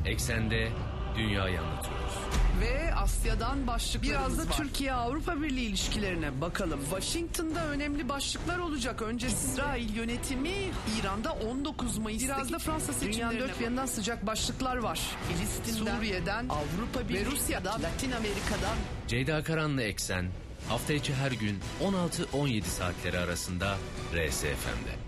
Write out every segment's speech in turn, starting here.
Eksende dünyayı anlatıyoruz. Ve Asya'dan başlıklarımız var. Biraz da Türkiye-Avrupa Birliği ilişkilerine bakalım. Washington'da önemli başlıklar olacak. Önce İsrail yönetimi, İran'da 19 Mayıs'taki... Biraz da Fransa seçimlerine... Dünyanın dört bir yanından sıcak başlıklar var. Filistin'den, Suriye'den, Avrupa Birliği ve Rusya'dan, Latin Amerika'dan. Ceyda Karan'la Eksen, hafta içi her gün 16-17 saatleri arasında RSFM'de.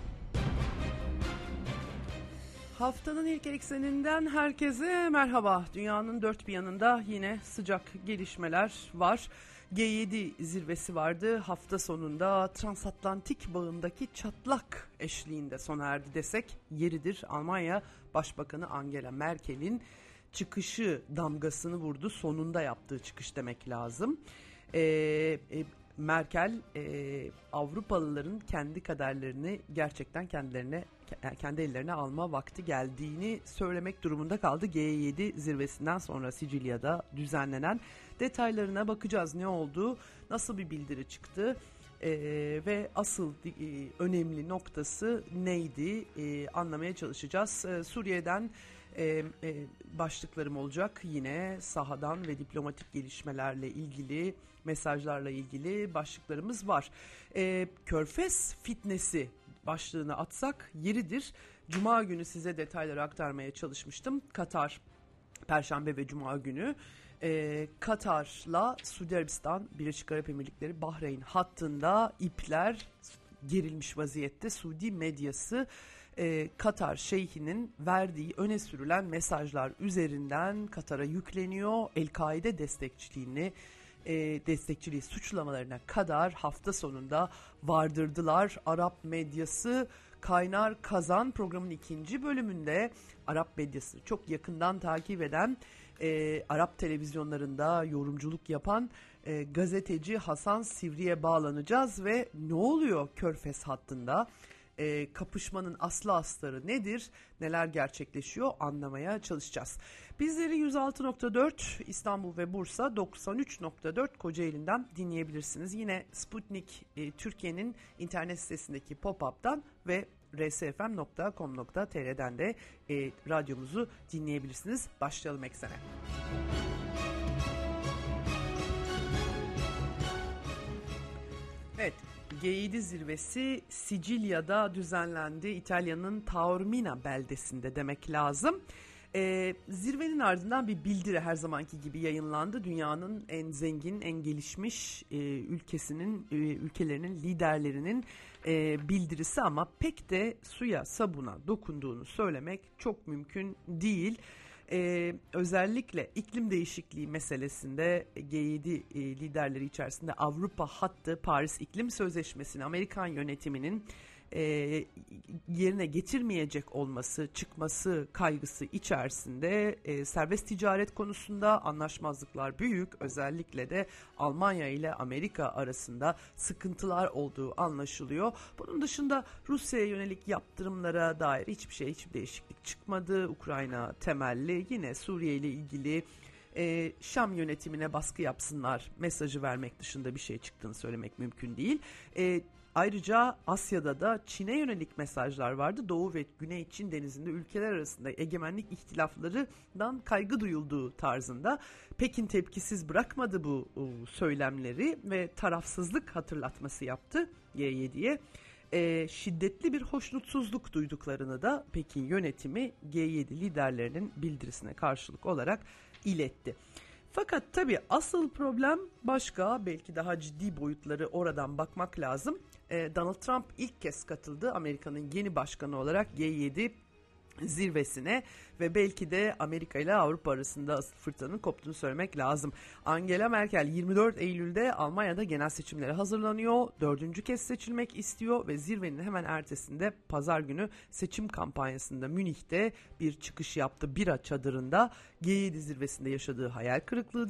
Haftanın ilk ekseninden herkese merhaba. Dünyanın dört bir yanında yine sıcak gelişmeler var. G7 zirvesi vardı. Hafta sonunda transatlantik bağındaki çatlak eşliğinde sona erdi desek yeridir. Almanya Başbakanı Angela Merkel'in çıkışı damgasını vurdu. Sonunda yaptığı çıkış demek lazım. Merkel Avrupalıların kendi kaderlerini gerçekten kendi ellerine alma vakti geldiğini söylemek durumunda kaldı. G7 zirvesinden sonra Sicilya'da düzenlenen detaylarına bakacağız. Ne oldu? Nasıl bir bildiri çıktı? Ve asıl önemli noktası neydi? Anlamaya çalışacağız. Suriye'den başlıklarım olacak. Yine sahadan ve diplomatik gelişmelerle ilgili, mesajlarla ilgili başlıklarımız var. Körfez fitnesi başlığını atsak yeridir. Cuma günü size detayları aktarmaya çalışmıştım. Katar, Perşembe ve Cuma günü Katar'la Suudi Arabistan, Birleşik Arap Emirlikleri, Bahreyn hattında ipler gerilmiş vaziyette. Suudi medyası Katar şeyhinin verdiği öne sürülen mesajlar üzerinden Katar'a yükleniyor. El-Kaide destekçiliği suçlamalarına kadar hafta sonunda vardırdılar. Arap medyası Kaynar Kazan programın ikinci bölümünde Arap medyasını çok yakından takip eden, Arap televizyonlarında yorumculuk yapan gazeteci Hasan Sivri'ye bağlanacağız ve ne oluyor Körfez hattında? Kapışmanın aslı astarı nedir? Neler gerçekleşiyor? Anlamaya çalışacağız. Bizleri 106.4 İstanbul ve Bursa, 93.4 Kocaeli'nden dinleyebilirsiniz. Yine Sputnik Türkiye'nin internet sitesindeki pop-up'tan ve rsfm.com.tr'den de radyomuzu dinleyebilirsiniz. Başlayalım eksene. Evet. G7 zirvesi Sicilya'da düzenlendi. İtalya'nın Taormina beldesinde demek lazım. Zirvenin ardından bir bildiri her zamanki gibi yayınlandı. Dünyanın en zengin, en gelişmiş ülkelerinin liderlerinin bildirisi ama pek de suya sabuna dokunduğunu söylemek çok mümkün değil. Özellikle iklim değişikliği meselesinde G7 liderleri içerisinde Avrupa hattı Paris İklim Sözleşmesi'ni Amerikan yönetiminin yerine getirmeyecek olması, çıkması kaygısı içerisinde serbest ticaret konusunda anlaşmazlıklar büyük. Özellikle de Almanya ile Amerika arasında sıkıntılar olduğu anlaşılıyor. Bunun dışında Rusya'ya yönelik yaptırımlara dair hiçbir değişiklik çıkmadı. Ukrayna temelli, yine Suriye ile ilgili Şam yönetimine baskı yapsınlar mesajı vermek dışında bir şey çıktığını söylemek mümkün değil. Ayrıca Asya'da da Çin'e yönelik mesajlar vardı. Doğu ve Güney Çin denizinde ülkeler arasında egemenlik ihtilaflarından kaygı duyulduğu tarzında. Pekin tepkisiz bırakmadı bu söylemleri ve tarafsızlık hatırlatması yaptı G7'ye. Şiddetli bir hoşnutsuzluk duyduklarını da Pekin yönetimi G7 liderlerinin bildirisine karşılık olarak iletti. Fakat tabii asıl problem başka, belki daha ciddi boyutları, oradan bakmak lazım. Donald Trump ilk kez katıldı Amerika'nın yeni başkanı olarak G7 zirvesine ve belki de Amerika ile Avrupa arasında asıl fırtınanın koptuğunu söylemek lazım. Angela Merkel 24 Eylül'de Almanya'da genel seçimlere hazırlanıyor. 4. kez seçilmek istiyor ve zirvenin hemen ertesinde pazar günü seçim kampanyasında Münih'te bir çıkış yaptı. Bira çadırında G7 zirvesinde yaşadığı hayal kırıklığını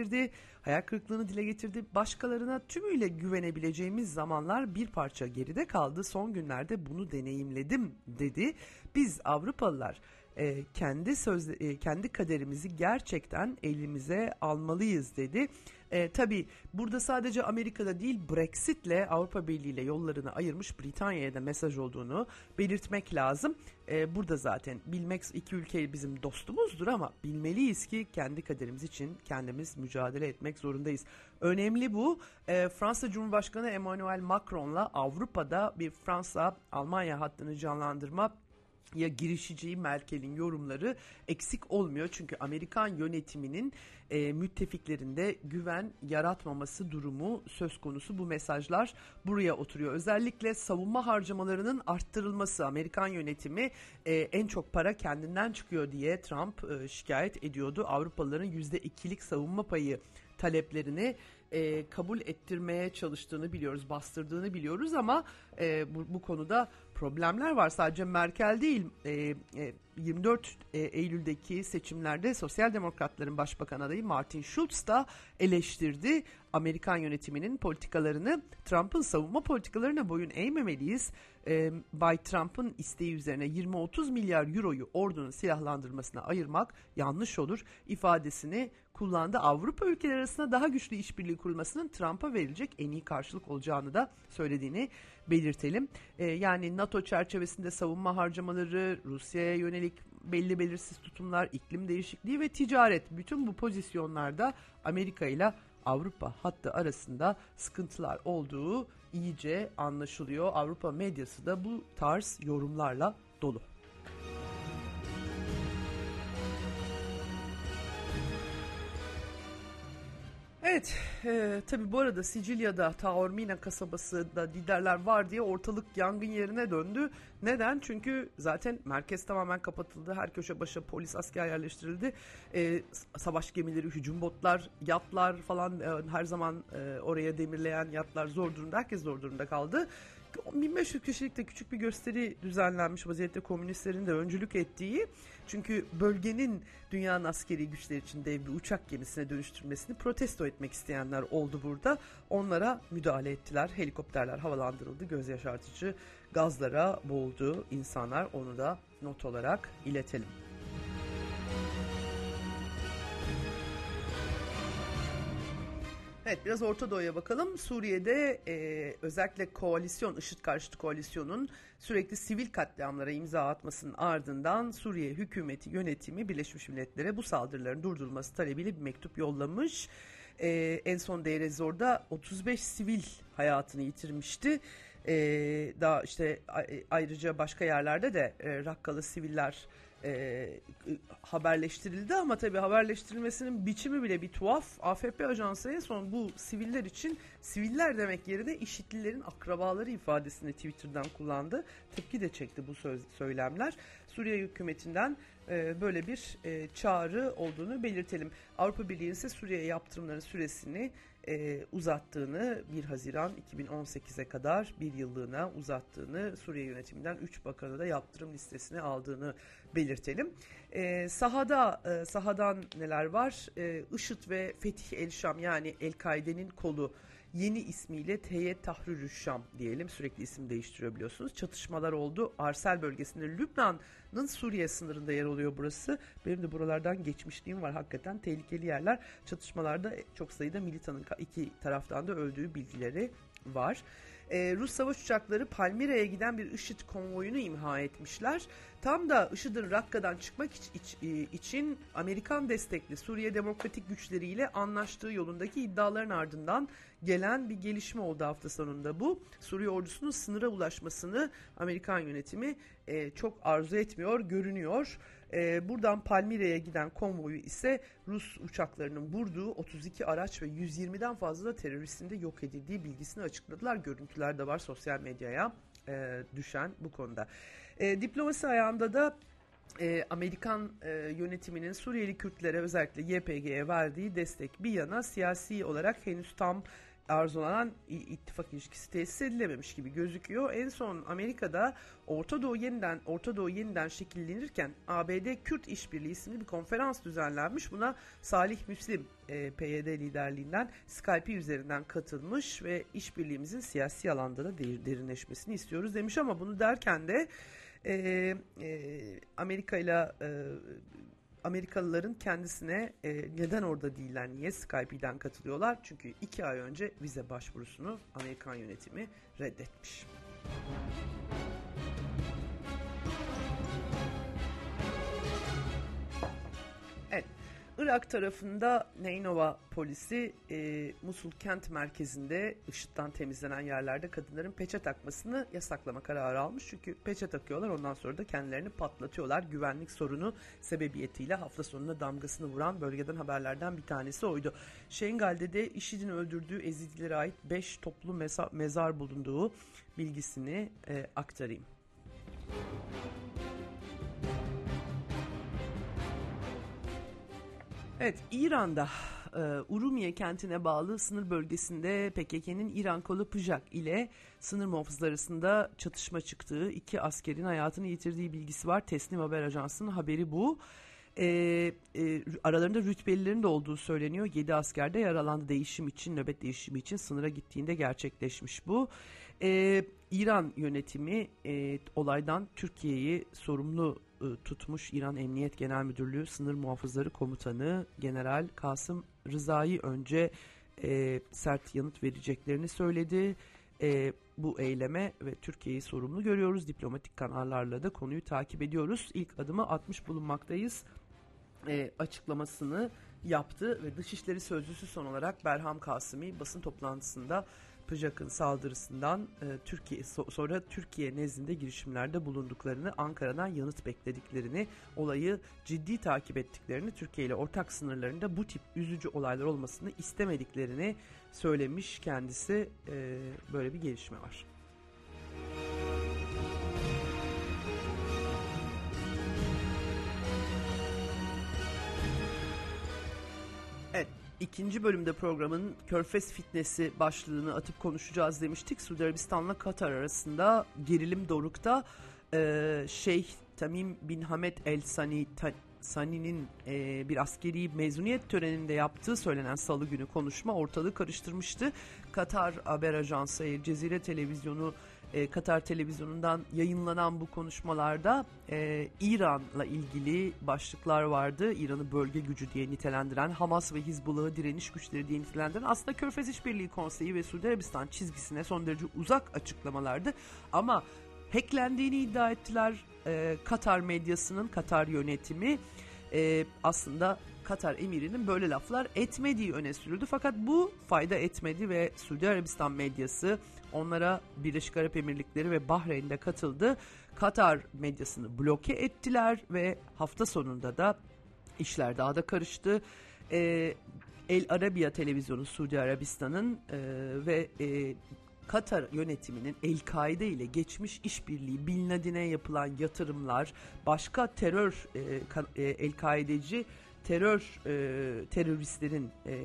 dile getirdi. Başkalarına tümüyle güvenebileceğimiz zamanlar bir parça geride kaldı. Son günlerde bunu deneyimledim dedi. Biz Avrupalılar kendi kaderimizi gerçekten elimize almalıyız dedi. Tabii burada sadece Amerika'da değil, Brexit'le Avrupa Birliği ile yollarını ayırmış Britanya'ya da mesaj olduğunu belirtmek lazım. Burada zaten bilmek, iki ülke bizim dostumuzdur ama bilmeliyiz ki kendi kaderimiz için kendimiz mücadele etmek zorundayız. Önemli bu. Fransa Cumhurbaşkanı Emmanuel Macron'la Avrupa'da bir Fransa-Almanya hattını canlandırma girişeceği Merkel'in yorumları eksik olmuyor. Çünkü Amerikan yönetiminin müttefiklerinde güven yaratmaması durumu söz konusu. Bu mesajlar buraya oturuyor. Özellikle savunma harcamalarının arttırılması. Amerikan yönetimi en çok para kendinden çıkıyor diye Trump şikayet ediyordu. Avrupalıların %2'lik savunma payı taleplerini kabul ettirmeye çalıştığını biliyoruz, bastırdığını biliyoruz ama bu konuda problemler var. Sadece Merkel değil, 24 Eylül'deki seçimlerde Sosyal Demokratların Başbakan adayı Martin Schulz da eleştirdi Amerikan yönetiminin politikalarını. Trump'ın savunma politikalarına boyun eğmemeliyiz. Bay Trump'ın isteği üzerine 20-30 milyar euroyu ordunun silahlandırmasına ayırmak yanlış olur ifadesini kullandı. Avrupa ülkeleri arasında daha güçlü işbirliği kurulmasının Trump'a verilecek en iyi karşılık olacağını da söylediğini belirtelim. Yani NATO çerçevesinde savunma harcamaları, Rusya'ya yönelik belli belirsiz tutumlar, iklim değişikliği ve ticaret, bütün bu pozisyonlarda Amerika ile Avrupa hattı arasında sıkıntılar olduğu iyice anlaşılıyor. Avrupa medyası da bu tarz yorumlarla dolu. Evet, tabii bu arada Sicilya'da Taormina kasabasında liderler var diye ortalık yangın yerine döndü. Neden? Çünkü zaten merkez tamamen kapatıldı. Her köşe başa polis, asker yerleştirildi. Savaş gemileri, hücum botlar, yatlar falan her zaman oraya demirleyen yatlar zor durumda. Herkes zor durumda kaldı. 1500 kişilikte küçük bir gösteri düzenlenmiş vaziyette, komünistlerin de öncülük ettiği. Çünkü bölgenin dünyanın askeri güçleri için dev bir uçak gemisine dönüştürmesini protesto etmek isteyenler oldu burada. Onlara müdahale ettiler. Helikopterler havalandırıldı. Göz yaşartıcı gazlara boğuldu insanlar. Onu da not olarak iletelim. Evet, biraz Orta Doğu'ya bakalım. Suriye'de özellikle koalisyon, IŞİD karşıtı koalisyonun sürekli sivil katliamlara imza atmasının ardından Suriye hükümeti yönetimi Birleşmiş Milletler'e bu saldırıların durdurulması talebiyle bir mektup yollamış. En son Deir ez-Zor'da 35 sivil hayatını yitirmişti. Daha işte ayrıca başka yerlerde de Rakkalı siviller haberleştirildi ama tabii haberleştirilmesinin biçimi bile bir tuhaf. AFP ajansı en son bu siviller için siviller demek yerine IŞİD'lilerin akrabaları ifadesini Twitter'dan kullandı. Tepki de çekti bu söylemler. Suriye hükümetinden böyle bir çağrı olduğunu belirtelim. Avrupa Birliği ise Suriye'ye yaptırımların süresini uzattığını, 1 Haziran 2018'e kadar bir yıllığına uzattığını, Suriye yönetiminden 3 bakanı da yaptırım listesine aldığını belirtelim. Sahadan neler var? IŞİD ve Fetih el-Şam, yani El-Kaide'nin kolu, yeni ismiyle Heyet Tahrir Şam diyelim, sürekli isim değiştiriyor biliyorsunuz. Çatışmalar oldu. Arsel bölgesinde, Lübnan'ın Suriye sınırında yer alıyor burası. Benim de buralardan geçmişliğim var, hakikaten tehlikeli yerler. Çatışmalarda çok sayıda militanın iki taraftan da öldüğü bilgileri var. Rus savaş uçakları Palmira'ya giden bir IŞİD konvoyunu imha etmişler. Tam da IŞİD'in Rakka'dan çıkmak için Amerikan destekli Suriye Demokratik Güçleri ile anlaştığı yolundaki iddiaların ardından gelen bir gelişme oldu hafta sonunda bu. Suriye ordusunun sınıra ulaşmasını Amerikan yönetimi çok arzu etmiyor, görünüyor. Buradan Palmira'ya giden konvoyu ise Rus uçaklarının vurduğu 32 araç ve 120'den fazla da teröristin de yok edildiği bilgisini açıkladılar. Görüntüler de var sosyal medyaya düşen bu konuda. Diplomasi ayağında da Amerikan yönetiminin Suriyeli Kürtlere, özellikle YPG'ye verdiği destek bir yana, siyasi olarak henüz tam arzulanan ittifak ilişkisi tesis edilememiş gibi gözüküyor. En son Amerika'da Orta Doğu yeniden şekillenirken ABD Kürt İşbirliği isimli bir konferans düzenlenmiş. Buna Salih Müslim PYD liderliğinden Skype üzerinden katılmış ve işbirliğimizin siyasi alanda da derinleşmesini istiyoruz demiş, ama bunu derken de Amerikalıların kendisine neden orada değiller, niye Skype'den katılıyorlar? Çünkü 2 ay önce vize başvurusunu Amerikan yönetimi reddetmiş. Evet. Irak tarafında Neynova polisi Musul kent merkezinde IŞİD'den temizlenen yerlerde kadınların peçe takmasını yasaklama kararı almış. Çünkü peçe takıyorlar, ondan sonra da kendilerini patlatıyorlar. Güvenlik sorunu sebebiyetiyle hafta sonuna damgasını vuran bölgeden haberlerden bir tanesi oydu. Şengal'de de IŞİD'in öldürdüğü Ezidilere ait 5 toplu mezar bulunduğu bilgisini aktarayım. Evet, İran'da Urumiye kentine bağlı sınır bölgesinde PKK'nın İran kolu PJAK ile sınır muhafızları arasında çatışma çıktığı, 2 askerin hayatını yitirdiği bilgisi var. Teslim Haber Ajansı'nın haberi bu. Aralarında rütbelilerin de olduğu söyleniyor. 7 asker de yaralandı. Nöbet değişimi için sınıra gittiğinde gerçekleşmiş bu. İran yönetimi olaydan Türkiye'yi sorumlu tutmuş. İran Emniyet Genel Müdürlüğü Sınır Muhafızları Komutanı General Kasım Rıza'yı önce sert yanıt vereceklerini söyledi. Bu eyleme ve Türkiye'yi sorumlu görüyoruz. Diplomatik kanallarla da konuyu takip ediyoruz. İlk adımı atmış bulunmaktayız açıklamasını yaptı ve Dışişleri Sözcüsü son olarak Berham Kasimi basın toplantısında PJAK'ın saldırısından sonra Türkiye nezdinde girişimlerde bulunduklarını, Ankara'dan yanıt beklediklerini, olayı ciddi takip ettiklerini, Türkiye ile ortak sınırlarında bu tip üzücü olaylar olmasını istemediklerini söylemiş kendisi. Böyle bir gelişme var. Evet, ikinci bölümde programın Körfez fitnesi başlığını atıp konuşacağız demiştik. Suudi Arabistan'la Katar arasında gerilim dorukta. Şeyh Tamim bin Hamed El Sani'nin bir askeri mezuniyet töreninde yaptığı söylenen salı günü konuşma ortalığı karıştırmıştı. Katar Haber Ajansı, El Cezire Televizyonu, Katar Televizyonu'ndan yayınlanan bu konuşmalarda İran'la ilgili başlıklar vardı. İran'ı bölge gücü diye nitelendiren, Hamas ve Hizbullah'ı direniş güçleri diye nitelendiren, aslında Körfez İşbirliği Konseyi ve Suudi Arabistan çizgisine son derece uzak açıklamalardı. Ama hacklendiğini iddia ettiler. Katar medyasının, Katar yönetimi aslında Katar emirinin böyle laflar etmediği öne sürüldü. Fakat bu fayda etmedi ve Suudi Arabistan medyası onlara Birleşik Arap Emirlikleri ve Bahreyn'de katıldı. Katar medyasını bloke ettiler ve hafta sonunda da işler daha da karıştı. El Arabiya televizyonu Suudi Arabistan'ın ve Katar yönetiminin El-Kaide ile geçmiş işbirliği, Bin Laden'e yapılan yatırımlar, başka terör El-Kaideci teröristlerin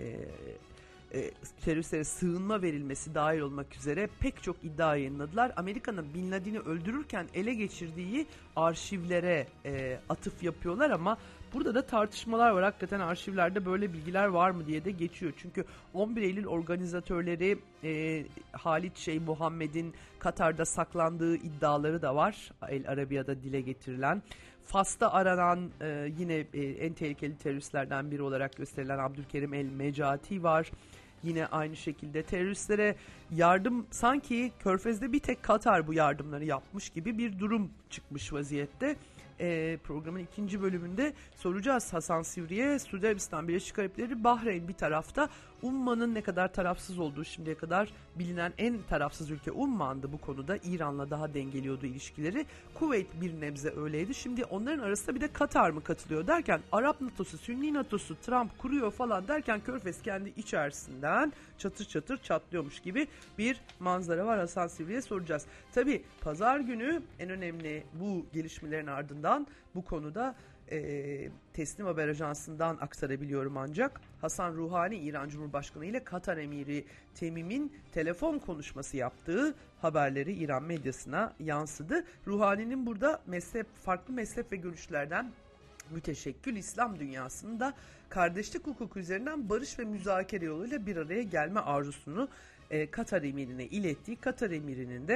teröristlere sığınma verilmesi dahil olmak üzere pek çok iddia yayınladılar. Amerika'nın Bin Laden'i öldürürken ele geçirdiği arşivlere atıf yapıyorlar ama burada da tartışmalar var. Hakikaten arşivlerde böyle bilgiler var mı diye de geçiyor. Çünkü 11 Eylül organizatörleri Halit Şeyh Muhammed'in Katar'da saklandığı iddiaları da var. El Arabiya'da dile getirilen. Fas'ta aranan yine en tehlikeli teröristlerden biri olarak gösterilen Abdülkerim El Mecati var. Yine aynı şekilde teröristlere yardım, sanki Körfez'de bir tek Katar bu yardımları yapmış gibi bir durum çıkmış vaziyette. Programın ikinci bölümünde soracağız Hasan Sivri'ye. Suudi Arabistan, Birleşik Arap Emirlikleri, Bahreyn bir tarafta. Umman'ın ne kadar tarafsız olduğu şimdiye kadar bilinen en tarafsız ülke Umman'dı bu konuda. İran'la daha dengeliyordu ilişkileri. Kuveyt bir nebze öyleydi. Şimdi onların arasında bir de Katar mı katılıyor derken, Arap NATO'su, Sünni NATO'su, Trump kuruyor falan derken Körfez kendi içerisinden çatır çatır çatlıyormuş gibi bir manzara var. Hasan Sivri'ye soracağız. Tabii pazar günü en önemli bu gelişmelerin ardından bu konuda Teslim Haber Ajansı'ndan aktarabiliyorum ancak. Hasan Ruhani, İran Cumhurbaşkanı ile Katar Emiri Temim'in telefon konuşması yaptığı haberleri İran medyasına yansıdı. Ruhani'nin burada farklı mezhep ve görüşlerden müteşekkil İslam dünyasında kardeşlik hukuku üzerinden barış ve müzakere yoluyla bir araya gelme arzusunu Katar emirine ilettiği, Katar emirinin de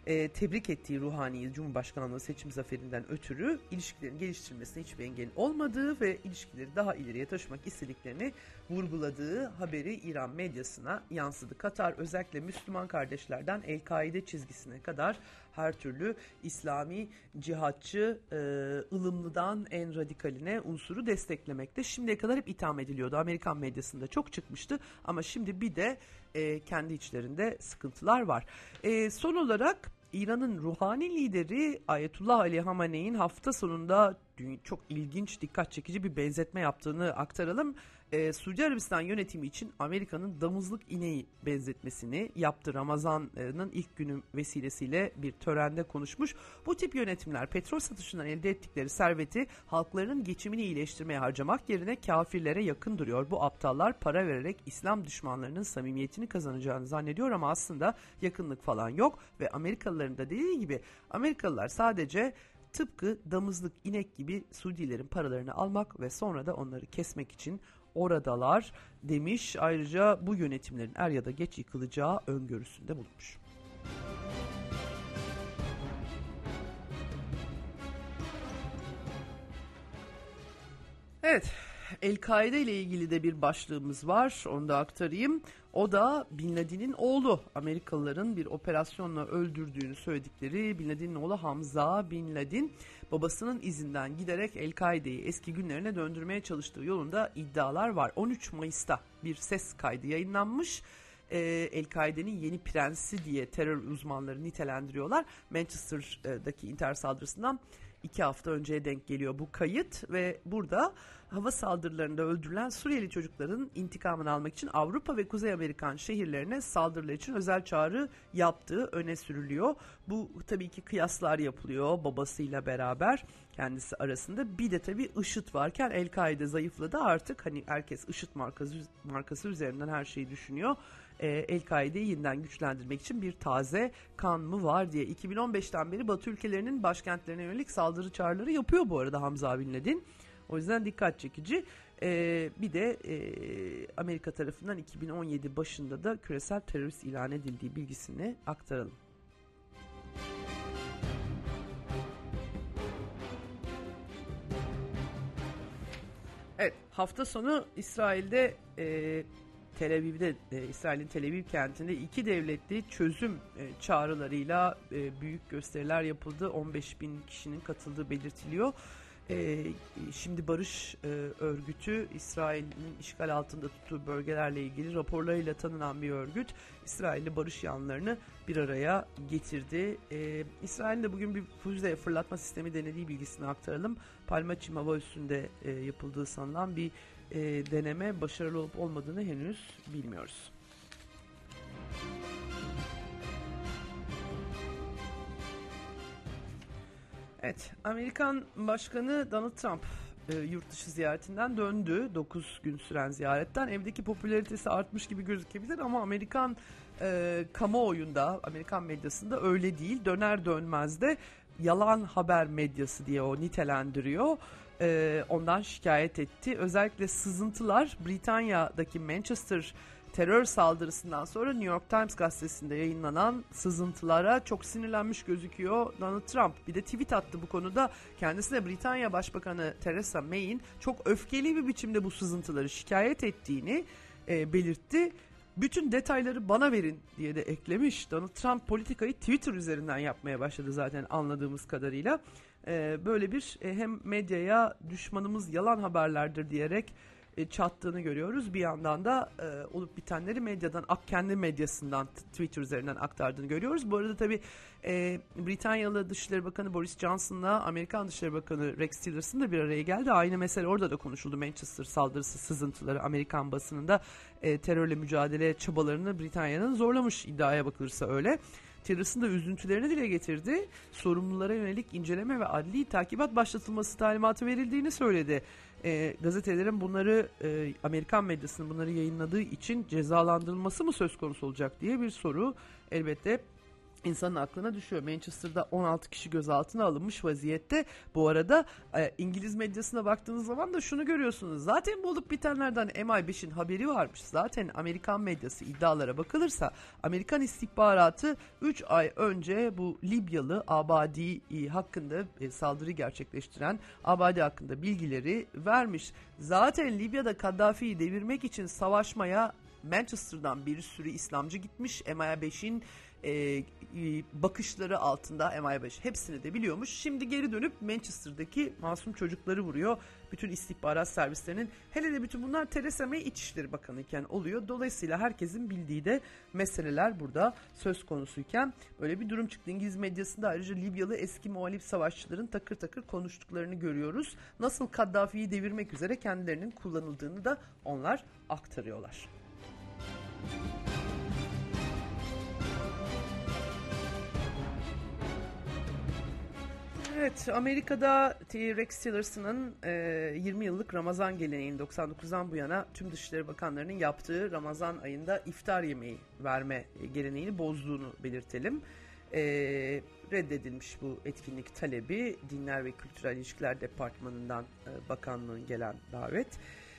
tebrik ettiği Ruhani'yi Cumhurbaşkanlığı seçim zaferinden ötürü ilişkilerin geliştirilmesine hiçbir engel olmadığı ve ilişkileri daha ileriye taşımak istediklerini vurguladığı haberi İran medyasına yansıdı. Katar özellikle Müslüman kardeşlerden El-Kaide çizgisine kadar her türlü İslami cihatçı ılımlıdan en radikaline unsuru desteklemekte. Şimdiye kadar hep itham ediliyordu. Amerikan medyasında çok çıkmıştı ama şimdi bir de kendi içlerinde sıkıntılar var. Son olarak İran'ın ruhani lideri Ayetullah Ali Hamenei'nin hafta sonunda çok ilginç, dikkat çekici bir benzetme yaptığını aktaralım. Suudi Arabistan yönetimi için Amerika'nın damızlık ineği benzetmesini yaptı. Ramazan'ın ilk günü vesilesiyle bir törende konuşmuş. Bu tip yönetimler petrol satışından elde ettikleri serveti halklarının geçimini iyileştirmeye harcamak yerine kafirlere yakın duruyor. Bu aptallar para vererek İslam düşmanlarının samimiyetini kazanacağını zannediyor ama aslında yakınlık falan yok ve Amerikalıların da dediği gibi Amerikalılar sadece tıpkı damızlık inek gibi Suudilerin paralarını almak ve sonra da onları kesmek için oradalar demiş. Ayrıca bu yönetimlerin er ya da geç yıkılacağı öngörüsünde bulunmuş. Evet, El-Kaide ile ilgili de bir başlığımız var. Onu da aktarayım. O da Bin Laden'in oğlu. Amerikalıların bir operasyonla öldürdüğünü söyledikleri Bin Laden'in oğlu Hamza Bin Laden, babasının izinden giderek El-Kaide'yi eski günlerine döndürmeye çalıştığı yolunda iddialar var. 13 Mayıs'ta bir ses kaydı yayınlanmış. El-Kaide'nin yeni prensi diye terör uzmanları nitelendiriyorlar. Manchester'daki intihar saldırısından 2 hafta önceye denk geliyor bu kayıt ve burada hava saldırılarında öldürülen Suriyeli çocukların intikamını almak için Avrupa ve Kuzey Amerikan şehirlerine saldırılar için özel çağrı yaptığı öne sürülüyor. Bu tabii ki kıyaslar yapılıyor babasıyla beraber kendisi arasında. Bir de tabii IŞİD varken El-Kaide zayıfladı, artık hani herkes IŞİD markası üzerinden her şeyi düşünüyor. El-Kaide'yi yeniden güçlendirmek için bir taze kan mı var diye. 2015'ten beri Batı ülkelerinin başkentlerine yönelik saldırı çağrıları yapıyor bu arada Hamza Bin Laden. O yüzden dikkat çekici. Bir de Amerika tarafından 2017 başında da küresel terörist ilan edildiği bilgisini aktaralım. Evet, hafta sonu İsrail'de Tel Aviv'de, İsrail'in Tel Aviv kentinde iki devletli çözüm çağrılarıyla büyük gösteriler yapıldı. 15.000 kişinin katıldığı belirtiliyor. Şimdi Barış Örgütü, İsrail'in işgal altında tuttuğu bölgelerle ilgili raporlarıyla tanınan bir örgüt, İsrailli barış yanlarını bir araya getirdi. İsrail'in de bugün bir füze fırlatma sistemi denediği bilgisini aktaralım. Palmaçim hava üssünde yapıldığı sanılan bir deneme başarılı olup olmadığını henüz bilmiyoruz. Evet, Amerikan Başkanı Donald Trump yurt dışı ziyaretinden döndü. 9 gün süren ziyaretten. Evdeki popülaritesi artmış gibi gözükebilir ama Amerikan kamuoyunda, Amerikan medyasında öyle değil. Döner dönmez de yalan haber medyası diye o nitelendiriyor. Ondan şikayet etti. Özellikle sızıntılar Britanya'daki Manchester terör saldırısından sonra New York Times gazetesinde yayınlanan sızıntılara çok sinirlenmiş gözüküyor Donald Trump. Bir de tweet attı bu konuda. Kendisine Britanya Başbakanı Theresa May'in çok öfkeli bir biçimde bu sızıntıları şikayet ettiğini belirtti. Bütün detayları bana verin diye de eklemiş. Donald Trump politikayı Twitter üzerinden yapmaya başladı zaten anladığımız kadarıyla. Böyle bir hem medyaya düşmanımız yalan haberlerdir diyerek çattığını görüyoruz. Bir yandan da olup bitenleri medyadan, kendi medyasından Twitter üzerinden aktardığını görüyoruz. Bu arada tabii Britanyalı Dışişleri Bakanı Boris Johnson'la Amerikan Dışişleri Bakanı Rex Tillerson da bir araya geldi. Aynı mesele orada da konuşuldu. Manchester saldırısı sızıntıları Amerikan basınında terörle mücadele çabalarını Britanya'nın zorlamış, iddiaya bakılırsa öyle. Tillerson da üzüntülerini dile getirdi. Sorumlulara yönelik inceleme ve adli takibat başlatılması talimatı verildiğini söyledi. Gazetelerin bunları, Amerikan medyasının bunları yayınladığı için cezalandırılması mı söz konusu olacak diye bir soru elbette İnsanın aklına düşüyor. Manchester'da 16 kişi gözaltına alınmış vaziyette. Bu arada İngiliz medyasına baktığınız zaman da şunu görüyorsunuz. Zaten bu olup bitenlerden MI5'in haberi varmış. Zaten Amerikan medyası iddialara bakılırsa Amerikan istihbaratı 3 ay önce bu Libyalı Abadi hakkında saldırı gerçekleştiren Abadi hakkında bilgileri vermiş. Zaten Libya'da Kaddafi'yi devirmek için savaşmaya Manchester'dan bir sürü İslamcı gitmiş. MI5'in bakışları altında MI5 hepsini de biliyormuş. Şimdi geri dönüp Manchester'daki masum çocukları vuruyor. Bütün istihbarat servislerinin, hele de bütün bunlar Theresa May İçişleri Bakanı iken oluyor. Dolayısıyla herkesin bildiği de meseleler burada söz konusuyken böyle bir durum çıktı. İngiliz medyasında ayrıca Libyalı eski muhalif savaşçıların takır takır konuştuklarını görüyoruz. Nasıl Kaddafi'yi devirmek üzere kendilerinin kullanıldığını da onlar aktarıyorlar. Evet, Amerika'da Rex Tillerson'ın 20 yıllık Ramazan geleneğini 99'dan bu yana tüm Dışişleri Bakanlarının yaptığı Ramazan ayında iftar yemeği verme geleneğini bozduğunu belirtelim. Reddedilmiş bu etkinlik talebi, Dinler ve Kültürel İlişkiler Departmanı'ndan bakanlığın gelen davet.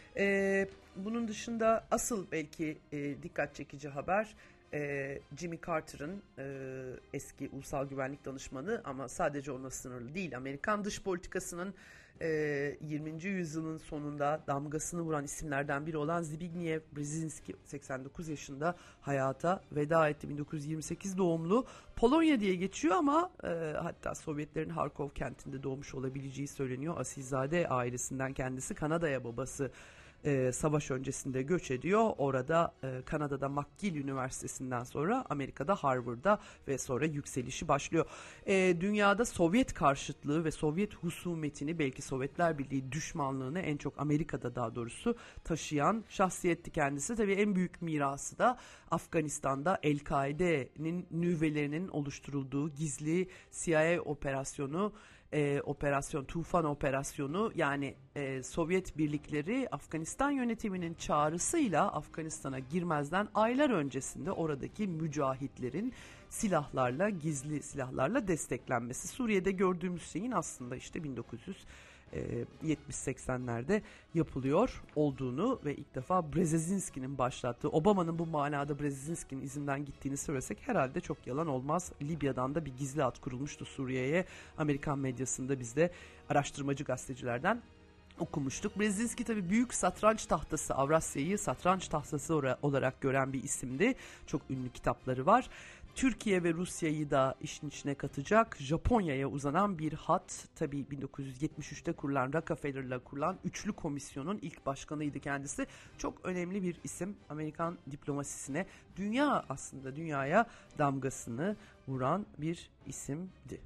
Bunun dışında asıl belki dikkat çekici haber, Jimmy Carter'ın eski ulusal güvenlik danışmanı ama sadece onunla sınırlı değil, Amerikan dış politikasının 20. yüzyılın sonunda damgasını vuran isimlerden biri olan Zbigniew Brzezinski 89 yaşında hayata veda etti. 1928 doğumlu, Polonya diye geçiyor ama hatta Sovyetlerin Harkov kentinde doğmuş olabileceği söyleniyor. Asilzade ailesinden kendisi, Kanada'ya babası savaş öncesinde göç ediyor. Orada Kanada'da McGill Üniversitesi'nden sonra Amerika'da Harvard'da ve sonra yükselişi başlıyor. Dünyada Sovyet karşıtlığı ve Sovyet husumetini, belki Sovyetler Birliği düşmanlığını en çok Amerika'da daha doğrusu taşıyan şahsiyetti kendisi. Tabii en büyük mirası da Afganistan'da El-Kaide'nin nüvelerinin oluşturulduğu gizli CIA operasyonu, operasyon Tufan operasyonu, yani Sovyet birlikleri Afganistan yönetiminin çağrısıyla Afganistan'a girmezden aylar öncesinde oradaki mücahitlerin silahlarla, gizli silahlarla desteklenmesi. Suriye'de gördüğümüz şeyin aslında işte 1970-80'lerde yapılıyor olduğunu ve ilk defa Brzezinski'nin başlattığı, Obama'nın bu manada Brzezinski'nin izinden gittiğini söylesek herhalde çok yalan olmaz. Libya'dan da bir gizli hat kurulmuştu Suriye'ye. Amerikan medyasında biz de araştırmacı gazetecilerden okumuştuk. Brzezinski tabii büyük satranç tahtası, Avrasya'yı satranç tahtası olarak gören bir isimdi. Çok ünlü kitapları var. Türkiye ve Rusya'yı da işin içine katacak Japonya'ya uzanan bir hat. Tabii 1973'te kurulan, Rockefeller'la kurulan üçlü komisyonun ilk başkanıydı kendisi. Çok önemli bir isim, Amerikan diplomasisine, dünyaya damgasını vuran bir isimdi.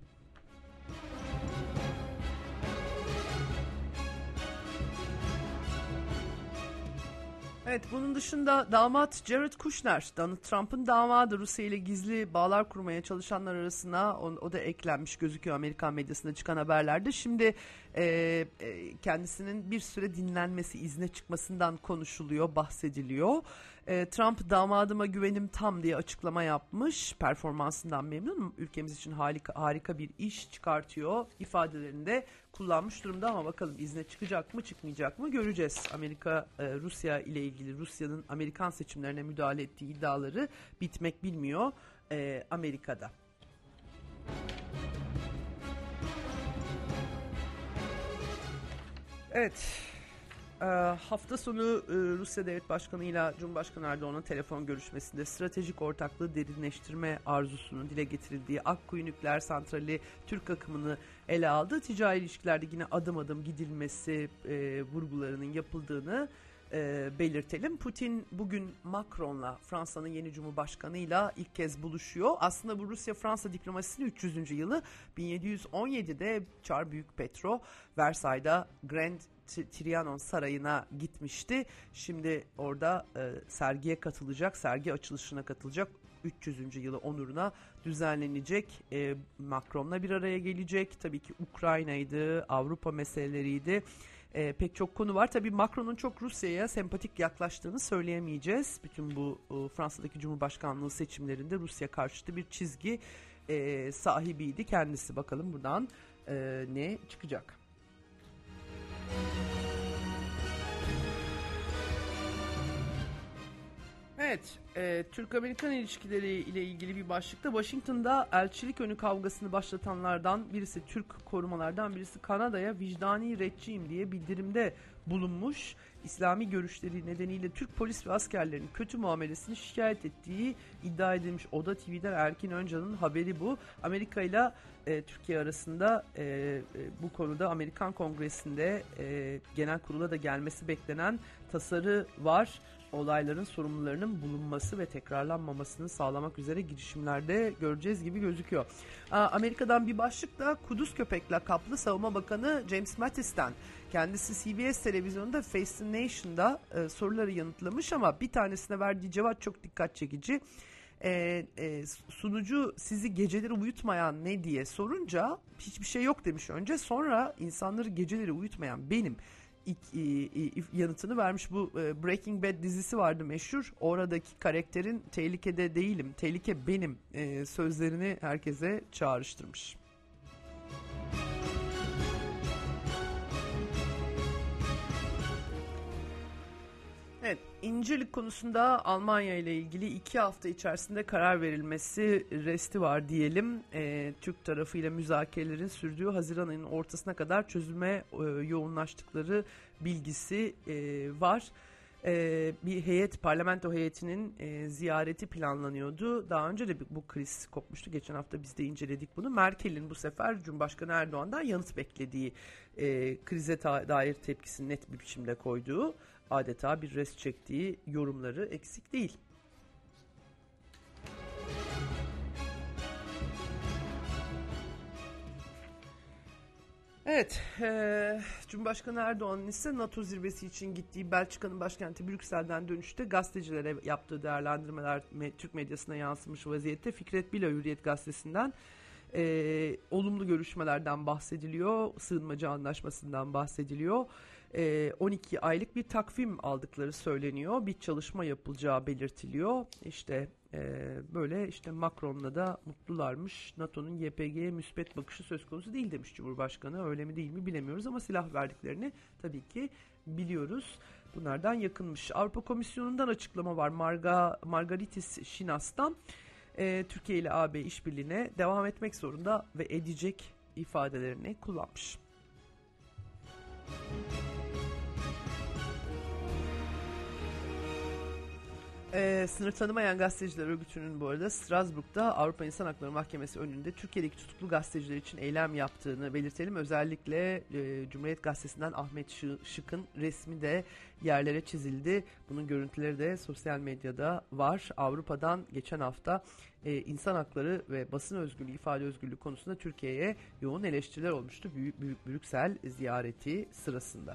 Evet, bunun dışında damat Jared Kushner, Donald Trump'ın damadı, Rusya ile gizli bağlar kurmaya çalışanlar arasına o da eklenmiş gözüküyor Amerikan medyasında çıkan haberlerde. Şimdi kendisinin bir süre dinlenmesi, izne çıkmasından konuşuluyor, bahsediliyor. Trump damadıma güvenim tam diye açıklama yapmış. Performansından memnunum. Ülkemiz için harika bir iş çıkartıyor ifadelerinde kullanmış durumda ama bakalım izne çıkacak mı çıkmayacak mı göreceğiz. Amerika Rusya ile ilgili, Rusya'nın Amerikan seçimlerine müdahale ettiği iddiaları bitmek bilmiyor Amerika'da. Evet. Hafta sonu Rusya Devlet Başkanı ile Cumhurbaşkanı Erdoğan'ın telefon görüşmesinde stratejik ortaklığı derinleştirme arzusunun dile getirildiği Akkuyu Nükleer Santrali Türk akımını ele aldı. Ticari ilişkilerde yine adım adım gidilmesi vurgularının yapıldığını belirtelim. Putin bugün Macron'la, Fransa'nın yeni Cumhurbaşkanı'yla ilk kez buluşuyor. Aslında bu Rusya-Fransa diplomasisinin 300. yılı. 1717'de Çar Büyük Petro Versay'da Grand Trianon Sarayı'na gitmişti. Şimdi orada sergiye katılacak, sergi açılışına katılacak. 300. yılı onuruna düzenlenecek. Macron'la bir araya gelecek. Tabii ki Ukrayna'ydı, Avrupa meseleleriydi. Pek çok konu var. Tabii Macron'un çok Rusya'ya sempatik yaklaştığını söyleyemeyeceğiz. Bütün bu Fransa'daki Cumhurbaşkanlığı seçimlerinde Rusya karşıtı bir çizgi sahibiydi kendisi. Bakalım buradan ne çıkacak? Evet, Türk-Amerikan ilişkileri ile ilgili bir başlıkta Washington'da elçilik önü kavgasını başlatanlardan birisi, Türk korumalardan birisi Kanada'ya vicdani retçiyim diye bildirimde bulunmuş. İslami görüşleri nedeniyle Türk polis ve askerlerin kötü muamelesini şikayet ettiği iddia edilmiş. Oda TV'den Erkin Öncan'ın haberi bu. Amerika ile Türkiye arasında bu konuda Amerikan Kongresi'nde genel kurula da gelmesi beklenen tasarı var. Olayların sorumlularının bulunması ve tekrarlanmamasını sağlamak üzere girişimlerde göreceğiz gibi gözüküyor. Amerika'dan bir başlık da Kuduz köpek lakaplı Savunma Bakanı James Mattis'ten. Kendisi CBS televizyonunda Face the Nation'da soruları yanıtlamış ama bir tanesine verdiği cevap çok dikkat çekici. Sunucu sizi geceleri uyutmayan ne diye sorunca hiçbir şey yok demiş önce, sonra insanları geceleri uyutmayan benim yanıtını vermiş. Bu Breaking Bad dizisi vardı meşhur, oradaki karakterin tehlikede değilim, tehlike benim sözlerini herkese çağrıştırmış. Evet, İncirlik konusunda Almanya ile ilgili 2 hafta içerisinde karar verilmesi resti var diyelim. Türk tarafıyla müzakerelerin sürdüğü Haziran ayının ortasına kadar çözüme yoğunlaştıkları bilgisi var. Bir heyet, parlamento heyetinin ziyareti planlanıyordu. Daha önce de bu kriz kopmuştu. Geçen hafta biz de inceledik bunu. Merkel'in bu sefer Cumhurbaşkanı Erdoğan'dan yanıt beklediği, krize dair tepkisini net bir biçimde koyduğu, adeta bir rest çektiği yorumları eksik değil. Evet, Cumhurbaşkanı Erdoğan'ın ise NATO zirvesi için gittiği Belçika'nın başkenti Brüksel'den dönüşte gazetecilere yaptığı değerlendirmeler Türk medyasına yansımış vaziyette. Fikret Bila Hürriyet gazetesinden olumlu görüşmelerden bahsediliyor, sığınmacı anlaşmasından bahsediliyor. 12 aylık bir takvim aldıkları söyleniyor. Bir çalışma yapılacağı belirtiliyor. İşte böyle işte Macron'la da mutlularmış. NATO'nun YPG'ye müspet bakışı söz konusu değil demiş Cumhurbaşkanı. Öyle mi değil mi bilemiyoruz ama silah verdiklerini tabii ki biliyoruz. Bunlardan yakınmış. Avrupa Komisyonu'ndan açıklama var. Margaritis Şinas'tan Türkiye ile AB işbirliğine devam etmek zorunda ve edecek ifadelerini kullanmış. Sınır tanımayan gazeteciler örgütünün bu arada Strasbourg'da Avrupa İnsan Hakları Mahkemesi önünde Türkiye'deki tutuklu gazeteciler için eylem yaptığını belirtelim. Özellikle Cumhuriyet Gazetesi'nden Ahmet Şık'ın resmi de yerlere çizildi. Bunun görüntüleri de sosyal medyada var. Avrupa'dan geçen hafta insan hakları ve basın özgürlüğü, ifade özgürlüğü konusunda Türkiye'ye yoğun eleştiriler olmuştu Brüksel ziyareti sırasında.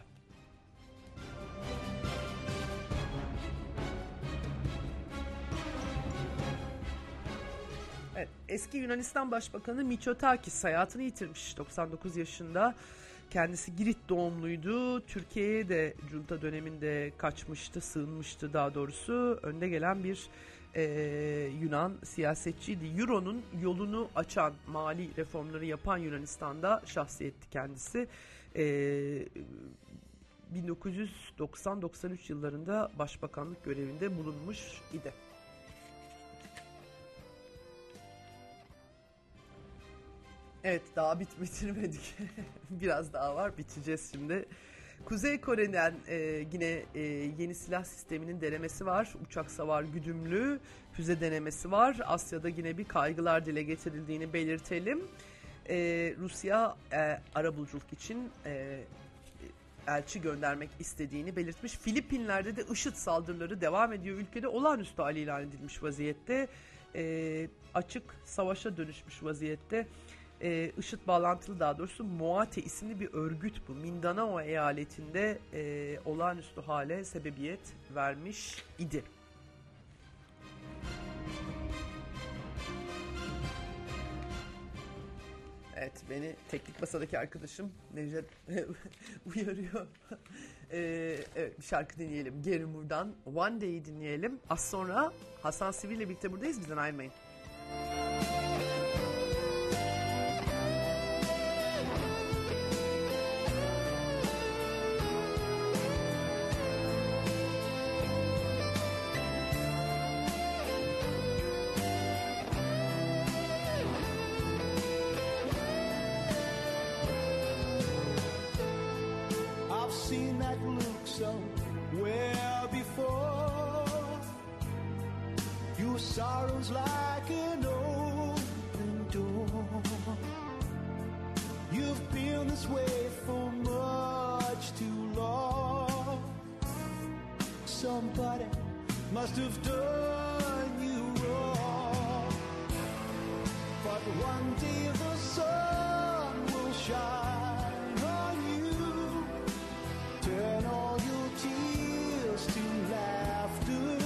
Evet, eski Yunanistan Başbakanı Mitsotakis hayatını yitirmiş 99 yaşında. Kendisi Girit doğumluydu. Türkiye'ye de junta döneminde kaçmıştı, sığınmıştı daha doğrusu. Önde gelen bir Yunan siyasetçiydi. Euro'nun yolunu açan, mali reformları yapan Yunanistan'da şahsiyetti kendisi. 1990-93 yıllarında başbakanlık görevinde bulunmuş idi. Evet, daha bitirmedik. Biraz daha var, biteceğiz şimdi. Kuzey Kore'den yine yeni silah sisteminin denemesi var. Uçak savar güdümlü füze denemesi var. Asya'da yine bir kaygılar dile getirildiğini belirtelim. Rusya arabuluculuk için elçi göndermek istediğini belirtmiş. Filipinler'de de IŞİD saldırıları devam ediyor. Ülkede olağanüstü hali ilan edilmiş vaziyette. Açık savaşa dönüşmüş vaziyette. IŞİD bağlantılı, daha doğrusu Moate isimli bir örgüt bu. Mindanao eyaletinde olağanüstü hale sebebiyet vermiş idi. Evet, beni teknik masadaki arkadaşım Necdet uyarıyor. Evet, bir şarkı dinleyelim. Gary Moore'dan One Day'i dinleyelim. Az sonra Hasan Sivri ile birlikte buradayız. Bizden ayrılmayın. Seen that look somewhere before. Your sorrow's like an open door. You've been this way for much too long. Somebody must have done you wrong. But one day the sun will shine on you. Turn all your tears to laughter.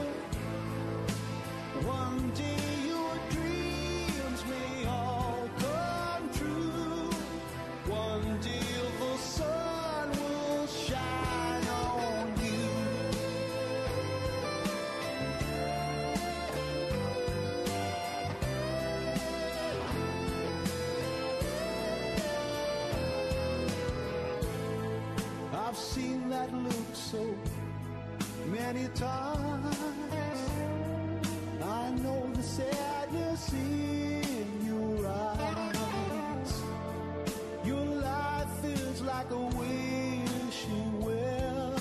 One day your dreams may all come true. One day the sun will shine on you. I've seen that look so many times. I know the sadness in your eyes. Your life is like a wishing well.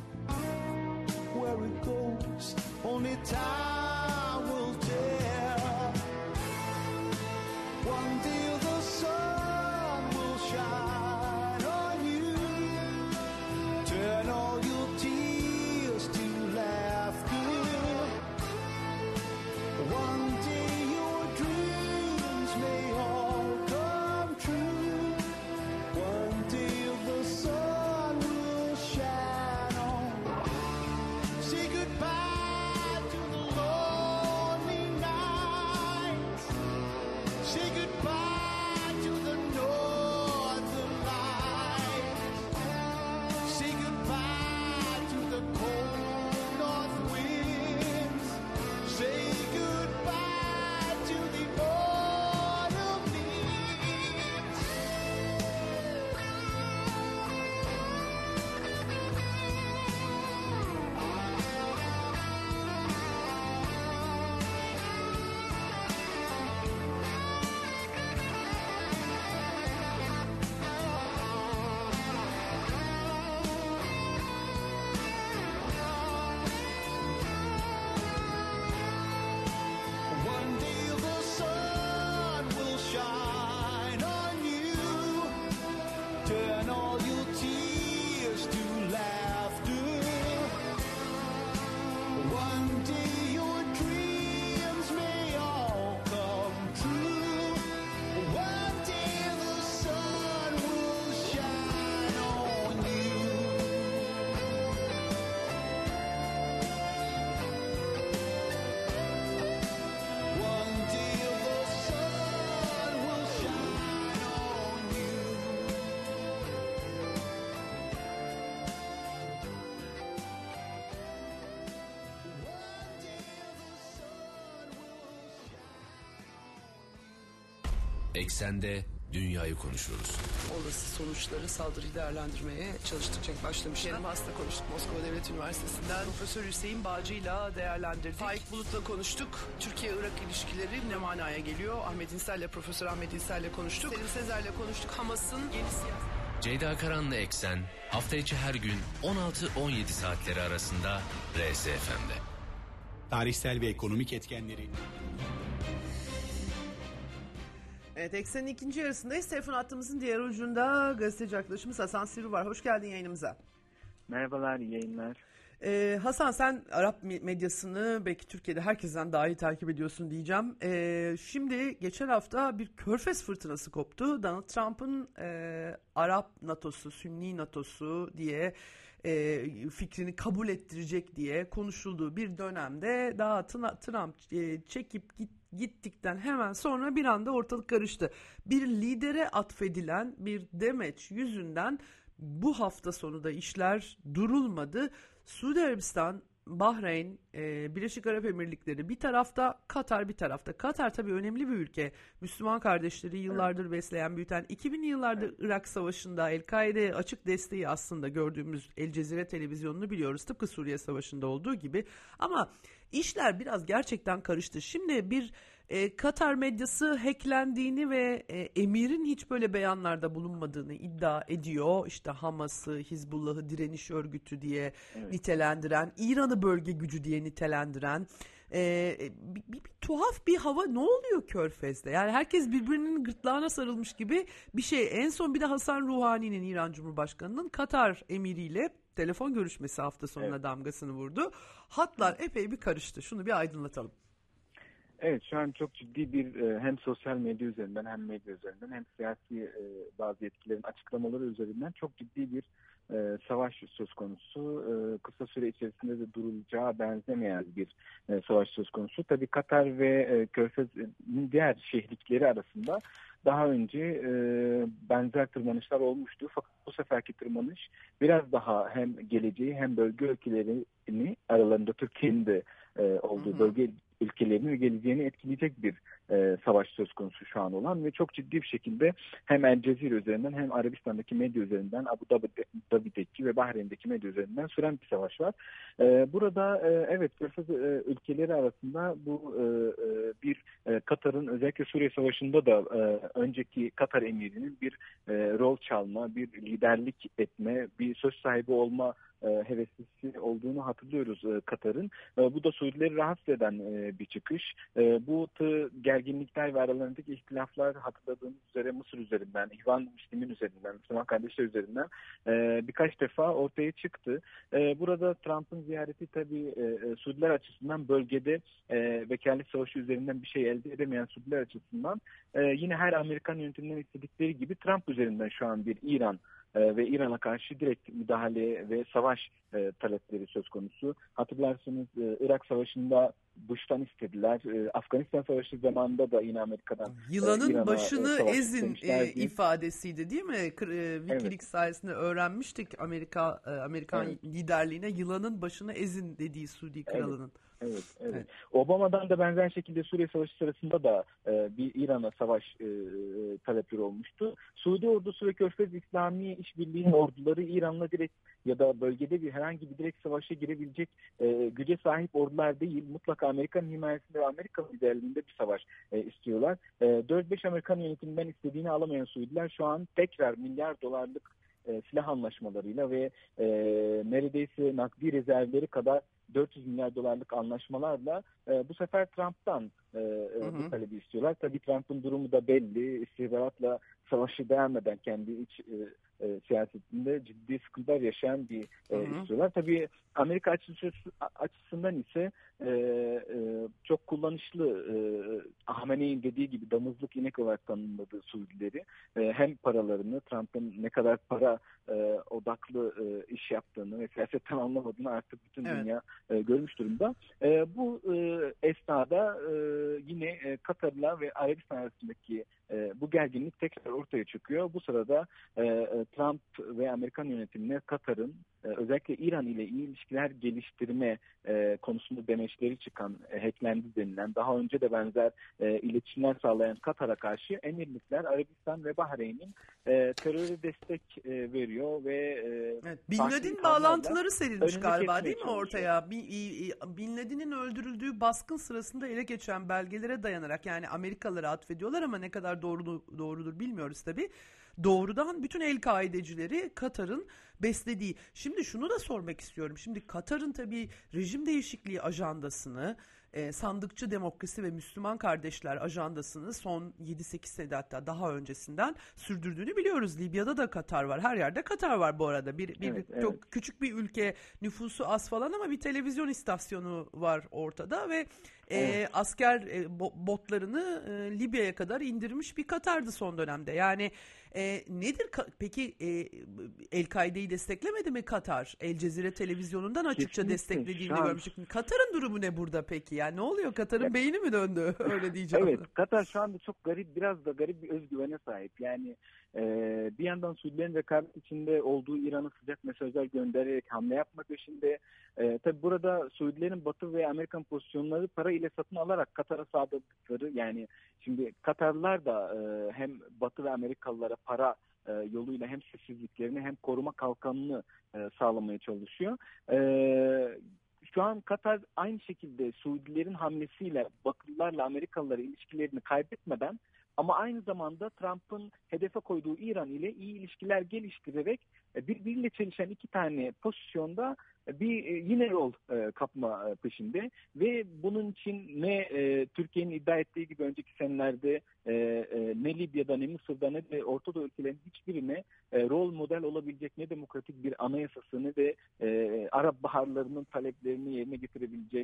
Where it goes, only time will tell. One day the sun will shine on you. Turn all your tears to laughter. One day your dreams may all come true. One day the sun will shine on. Say goodbye to the lonely nights. Say goodbye to the northern lights. Say goodbye to the cold north winds. Say goodbye to the autumn leaves. One day the sun will shine on you. Turn all your tears to laughter. One day your dreams may all come true. One day the sun will shine on you. One day the sun will shine on you. One day the sun will shine. Eksende dünyayı konuşuruz. Olası sonuçları saldırıyı değerlendirmeye çalıştıkça başlamış. Kerim Hasta konuştuk Moskova Devlet Üniversitesi'nden. Profesör Hüseyin Bağcı'yla değerlendirdik. Faik Bulut'la konuştuk. Türkiye-Irak ilişkileri ne manaya geliyor? Ahmet İnsel'le, Profesör Ahmet İnsel'le konuştuk. Selim Sezer'le konuştuk. Hamas'ın yeni siyaset... Ceyda Karan'la Eksen hafta içi her gün 16-17 saatleri arasında RSFM'de. Tarihsel ve ekonomik etkenleri. Evet, Eksen'in ikinci yarısındayız. Telefon hattımızın diğer ucunda gazeteci arkadaşımız Hasan Sivri var. Hoş geldin yayınımıza. Merhabalar, iyi yayınlar. Hasan, sen Arap medyasını belki Türkiye'de herkesten daha iyi takip ediyorsun diyeceğim. Şimdi geçen hafta bir Körfez fırtınası koptu. Donald Trump'ın Arap NATO'su, Sünni NATO'su diye fikrini kabul ettirecek diye konuşulduğu bir dönemde daha Trump çekip gittikten hemen sonra bir anda ortalık karıştı. Bir lidere atfedilen bir demeç yüzünden bu hafta sonu da işler durulmadı. Suudi Arabistan, Bahreyn, Birleşik Arap Emirlikleri bir tarafta, Katar bir tarafta. Katar tabii önemli bir ülke. Müslüman kardeşleri yıllardır besleyen, büyüten. 2000'li yıllarda Irak Savaşı'nda El-Kaide'ye açık desteği aslında gördüğümüz El Cezire televizyonunu biliyoruz. Tıpkı Suriye Savaşı'nda olduğu gibi. Ama işler biraz gerçekten karıştı. Şimdi bir Katar medyası hacklendiğini ve emirin hiç böyle beyanlarda bulunmadığını iddia ediyor. İşte Hamas'ı, Hizbullah'ı direniş örgütü diye nitelendiren, İran'ı bölge gücü diye nitelendiren bir tuhaf bir hava ne oluyor Körfez'de? Yani herkes birbirinin gırtlağına sarılmış gibi bir şey. En son bir de Hasan Ruhani'nin, İran Cumhurbaşkanı'nın Katar emiriyle telefon görüşmesi hafta sonuna damgasını vurdu. Hatlar epey bir karıştı. Şunu bir aydınlatalım. Evet, şu an çok ciddi bir hem sosyal medya üzerinden hem medya üzerinden hem siyasi bazı etkilerin açıklamaları üzerinden çok ciddi bir savaş söz konusu. Kısa süre içerisinde de durulacağı benzemeyen bir savaş söz konusu. Tabii Katar ve Körfez'in diğer şehirlikleri arasında daha önce benzer tırmanışlar olmuştu. Fakat bu seferki tırmanış biraz daha hem geleceği hem bölge ülkelerini, aralarında Türkiye'nin de olduğu bölge ülkelerini ve geleceğini etkileyecek bir savaş söz konusu şu an olan ve çok ciddi bir şekilde hem El Cezire üzerinden hem Arabistan'daki medya üzerinden, Abu Dhabi'deki ve Bahreyn'deki medya üzerinden süren bir savaş var. Burada evet, Körfez ülkeleri arasında bu bir Katar'ın özellikle Suriye Savaşı'nda da önceki Katar emirinin bir rol çalma, bir liderlik etme, bir söz sahibi olma heveslisi olduğunu hatırlıyoruz Katar'ın. Bu da Suudileri rahatsız eden bir çıkış. Bu gerginlikler ve aralarındaki ihtilaflar hatırladığımız üzere Mısır üzerinden, İhvan Müslümin üzerinden, Müslüman kardeşler üzerinden birkaç defa ortaya çıktı. Burada Trump'ın ziyareti tabii Suudiler açısından bölgede vekalet savaşı üzerinden bir şey elde edemeyen Suudiler açısından yine her Amerikan yönetiminden istedikleri gibi Trump üzerinden şu an bir İran ve İran'a karşı direkt müdahale ve savaş talepleri söz konusu. Hatırlarsınız Irak Savaşı'nda Bush'tan istediler. Afganistan Savaşı zamanında da yine Amerika'dan yılanın İran'a başını ezin ifadesiydi değil mi? Wikileaks sayesinde öğrenmiştik Amerikan liderliğine yılanın başını ezin dediği Suudi kralının. Evet. Obama'dan da benzer şekilde Suriye Savaşı sırasında da bir İran'a savaş talepleri olmuştu. Suudi ordusu ve Körfez İslami İşbirliği'nin orduları İran'la direkt ya da bölgede bir herhangi bir direkt savaşa girebilecek güce sahip ordular değil. Mutlaka Amerikan himayesinde ve Amerikan liderliğinde bir savaş istiyorlar. 4-5 Amerikan yönetiminden istediğini alamayan Suudiler şu an tekrar milyar dolarlık silah anlaşmalarıyla ve neredeyse nakdi rezervleri kadar 400 milyar dolarlık anlaşmalarla bu sefer Trump'tan bu talebi istiyorlar. Tabii Trump'ın durumu da belli. İstihbaratla savaşı beğenmeden kendi iç siyasetinde ciddi sıkıntılar yaşayan bir istiyorlar. Tabii Amerika açısından ise çok kullanışlı Hamenei'nin dediği gibi damızlık inek olarak tanımladığı Suudileri hem paralarını, Trump'ın ne kadar para odaklı iş yaptığını ve siyasetten anlamadığını artık bütün dünya görmüş durumda. Bu esnada yine Katar'la ve Arabistan arasındaki bu gerginlik tekrar ortaya çıkıyor. Bu sırada Trump ve Amerikan yönetimine Katar'ın özellikle İran ile iyi ilişkiler geliştirme konusunda demeçleri çıkan, hacklendi denilen, daha önce de benzer iletişimler sağlayan Katar'a karşı Emirlikler, Arabistan ve Bahreyn'in teröre destek veriyor ve Bin Laden bağlantıları serilmiş galiba değil mi ortaya? Bin Laden'in öldürüldüğü baskın sırasında ele geçen belgelere dayanarak, yani Amerikalılara atfediyorlar ama ne kadar doğrudur bilmiyoruz tabii. Doğrudan bütün El-Kaidecileri Katar'ın beslediği. Şimdi şunu da sormak istiyorum. Şimdi Katar'ın tabii rejim değişikliği ajandasını sandıkçı demokrasi ve Müslüman kardeşler ajandasını son 7-8 senede, hatta daha öncesinden sürdürdüğünü biliyoruz. Libya'da da Katar var. Her yerde Katar var bu arada. Çok küçük bir ülke, nüfusu az falan ama bir televizyon istasyonu var ortada ve asker botlarını Libya'ya kadar indirmiş bir Katar'dı son dönemde. Yani nedir peki, El-Kaide'yi desteklemedi mi Katar? El Cezire televizyonundan açıkça desteklediğini görmüştük. Katar'ın durumu ne burada peki? Yani ne oluyor? Katar'ın beyni mi döndü? Öyle diyeceğim. Evet, Katar şu anda çok biraz da garip bir özgüvene sahip. Yani bir yandan Suudilerin rekabet içinde olduğu İran'a sıcak mesajlar göndererek hamle yapmak peşinde. Tabi burada Suudilerin Batı ve Amerikan pozisyonları para ile satın alarak Katar'a sağladıkları, yani şimdi Katarlılar da hem Batı ve Amerikalılara para yoluyla hem sessizliklerini hem koruma kalkanını sağlamaya çalışıyor. Şu an Katar aynı şekilde Suudilerin hamlesiyle Batılılarla Amerikalılara ilişkilerini kaybetmeden ama aynı zamanda Trump'ın hedefe koyduğu İran ile iyi ilişkiler geliştirerek birbiriyle çelişen iki tane pozisyonda yine rol kapma peşinde ve bunun için ne Türkiye'nin iddia ettiği gibi önceki senelerde ne Libya'da ne Mısır'da ne de Orta Doğu ülkelerinin hiçbirine rol model olabilecek ne demokratik bir anayasasını ve Arap baharlarının taleplerini yerine getirebilecek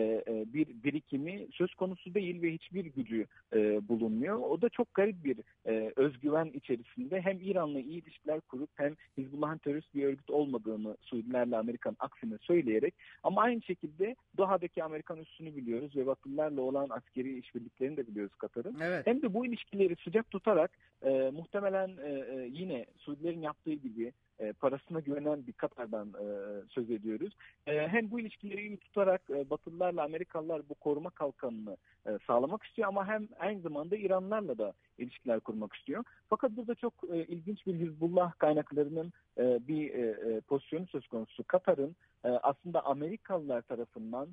bir birikimi söz konusu değil ve hiçbir gücü bulunmuyor. O da çok garip bir özgüven içerisinde hem İran'la iyi ilişkiler kurup hem Hizbullah'ın terörist bir örgüt olmadığını Suudilerle Amerikan aksine söyleyerek ama aynı şekilde Doha'daki Amerikan üssünü biliyoruz ve Batılılarla olan askeri işbirliklerini de biliyoruz Katar'ın. Evet. Hem de bu ilişkileri sıcak tutarak muhtemelen yine Suudilerin yaptığı gibi parasına güvenen bir Katar'dan söz ediyoruz. Hem bu ilişkileri iyi tutarak Batılılarla Amerikalılar bu koruma kalkanını sağlamak istiyor ama hem aynı zamanda İranlarla da ilişkiler kurmak istiyor. Fakat burada çok ilginç bir Hizbullah kaynaklarının bir pozisyonu söz konusu. Katar'ın aslında Amerikalılar tarafından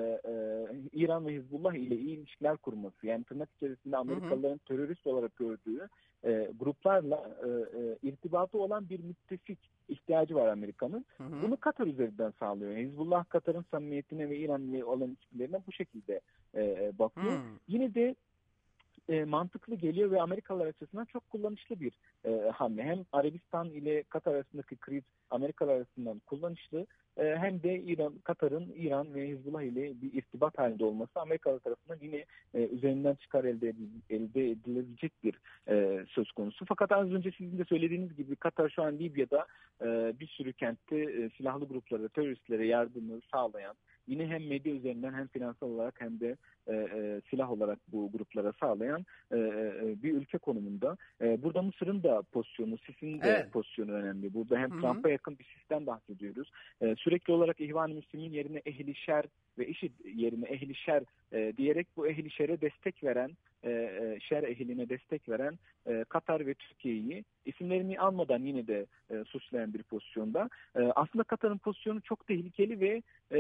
İran ve Hizbullah ile iyi ilişkiler kurması, yani tırnak içerisinde Amerikalıların terörist olarak gördüğü gruplarla irtibatı olan bir müttefik ihtiyacı var Amerika'nın. Bunu Katar üzerinden sağlıyor. Hizbullah Katar'ın samimiyetine ve İran ile olan ilişkilerine bu şekilde bakıyor. Yine de mantıklı geliyor ve Amerikalılar açısından çok kullanışlı bir hamle. Hem Arabistan ile Katar arasındaki kriz Amerikalılar arasından kullanışlı, hem de Katar'ın İran ve Hizbullah ile bir irtibat halinde olması Amerikalılar tarafından yine üzerinden çıkar elde edilebilecek bir söz konusu. Fakat az önce sizin de söylediğiniz gibi Katar şu an Libya'da bir sürü kentte silahlı gruplara, teröristlere yardımı sağlayan, yine hem medya üzerinden hem finansal olarak hem de silah olarak bu gruplara sağlayan bir ülke konumunda. Burada Mısır'ın da pozisyonu, Sisi'nin de pozisyonu önemli. Burada hem Trump'a yakın bir sistem bahsediyoruz. Sürekli olarak İhvan-ı Müslim'in yerine Ehli Şer ve IŞİD yerine Ehli Şer diyerek bu Ehli Şer'e destek veren, Şer ehline destek veren Katar ve Türkiye'yi isimlerini almadan yine de suçlayan bir pozisyonda. Aslında Katar'ın pozisyonu çok tehlikeli ve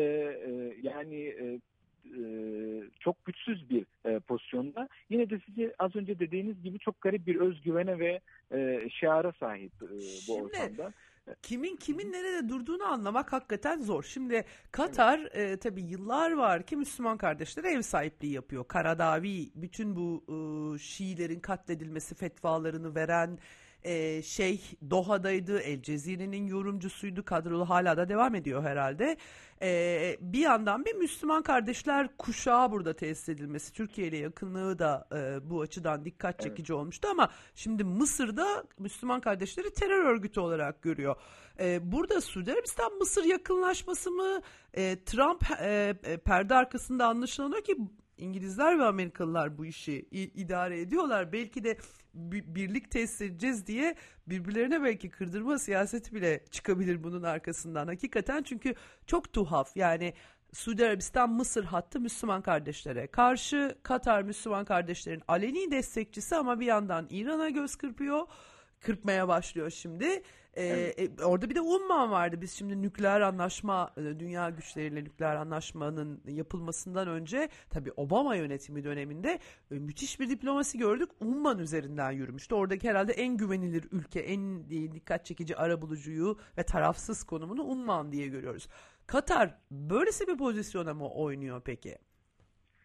çok güçsüz bir pozisyonda. Yine de size az önce dediğiniz gibi çok garip bir özgüvene ve şiara sahip bu ortamda. Kimin nerede durduğunu anlamak hakikaten zor. Şimdi Katar tabii yıllar var ki Müslüman kardeşlere ev sahipliği yapıyor. Karadavi bütün bu Şiilerin katledilmesi fetvalarını veren Doha'daydı. El Cezire'nin yorumcusuydu. Kadrolu hala da devam ediyor herhalde. Bir yandan bir Müslüman kardeşler kuşağı burada tesis edilmesi, Türkiye ile yakınlığı da bu açıdan dikkat çekici olmuştu ama şimdi Mısır'da Müslüman kardeşleri terör örgütü olarak görüyor. Burada Suudi Arabistan Mısır yakınlaşması mı? Trump perde arkasında anlaşılan o ki İngilizler ve Amerikalılar bu işi idare ediyorlar. Belki de birlik tesis edeceğiz diye birbirlerine belki kırdırma siyaseti bile çıkabilir bunun arkasından. Hakikaten çünkü çok tuhaf. Yani Suudi Arabistan Mısır hattı Müslüman kardeşlere karşı, Katar Müslüman kardeşlerin aleni destekçisi ama bir yandan İran'a göz kırpmaya başlıyor şimdi. Orada bir de Umman vardı. Biz şimdi nükleer anlaşma, dünya güçleriyle nükleer anlaşmanın yapılmasından önce tabii Obama yönetimi döneminde müthiş bir diplomasi gördük. Umman üzerinden yürümüştü. Oradaki herhalde en güvenilir ülke, en dikkat çekici arabulucuyu ve tarafsız konumunu Umman diye görüyoruz. Katar böylesi bir pozisyona mı oynuyor peki?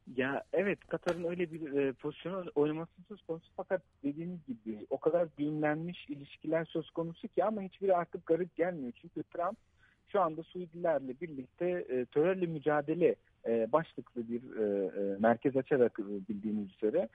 Ya evet, Katar'ın öyle bir pozisyonu oynaması söz konusu, fakat dediğiniz gibi o kadar düğümlenmiş ilişkiler söz konusu ki, ama hiçbiri artık garip gelmiyor. Çünkü Trump şu anda Suudilerle birlikte terörle mücadele başlıklı bir merkez açarak, bildiğiniz üzere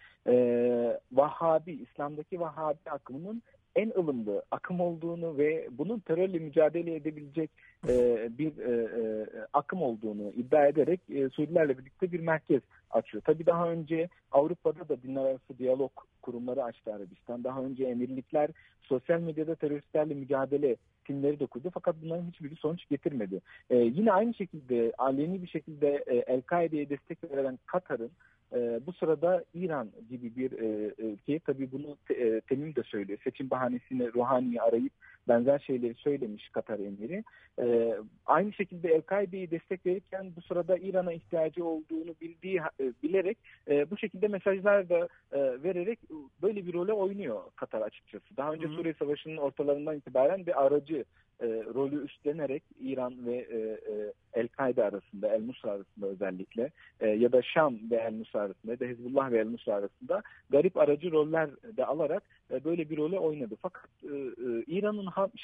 Vahhabi, İslam'daki Vahhabi akımının en ılımlı akım olduğunu ve bunun terörle mücadele edebilecek bir akım olduğunu iddia ederek Suudilerle birlikte bir merkez açıyor. Tabii daha önce Avrupa'da da dinler arası diyalog kurumları açtı Arabistan. Daha önce emirlikler sosyal medyada teröristlerle mücadele filmleri de kurdu, fakat bunların hiçbiri sonuç getirmedi. Yine aynı şekilde aleni bir şekilde El-Kaide'ye destek veren Katar'ın bu sırada İran gibi bir ülkeye, tabii bunu Temim de söylüyor, seçim bahanesini Ruhani'yi arayıp benzer şeyleri söylemiş Katar emiri. Aynı şekilde El-Kaide'yi destek verirken bu sırada İran'a ihtiyacı olduğunu bilerek bu şekilde mesajlar da vererek böyle bir role oynuyor Katar açıkçası. Daha önce Suriye Savaşı'nın ortalarından itibaren bir aracı rolü üstlenerek İran ve El-Kaide arasında, El-Nusra arasında özellikle ya da Şam ve El-Nusra arasında ya da Hezbollah ve El-Nusra arasında garip aracı roller de alarak böyle bir role oynadı. Fakat İran'ın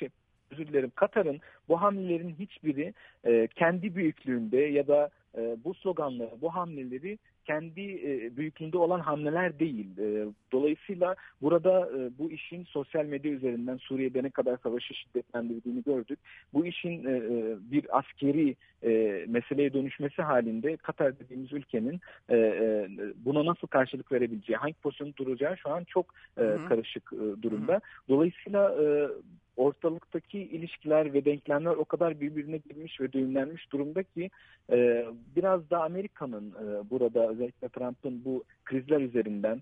Katar'ın bu hamlelerin hiçbiri kendi büyüklüğünde ya da bu sloganları, bu hamleleri kendi büyüklüğünde olan hamleler değil. Dolayısıyla burada bu işin sosyal medya üzerinden Suriye'de ne kadar savaşı şiddetlendirdiğini gördük. Bu işin bir askeri meseleye dönüşmesi halinde Katar dediğimiz ülkenin buna nasıl karşılık verebileceği, hangi pozisyonda duracağı şu an çok karışık durumda. Dolayısıyla ortalıktaki ilişkiler ve denklemler o kadar birbirine girmiş ve düğümlenmiş durumda ki biraz da Amerika'nın burada, özellikle Trump'ın bu krizler üzerinden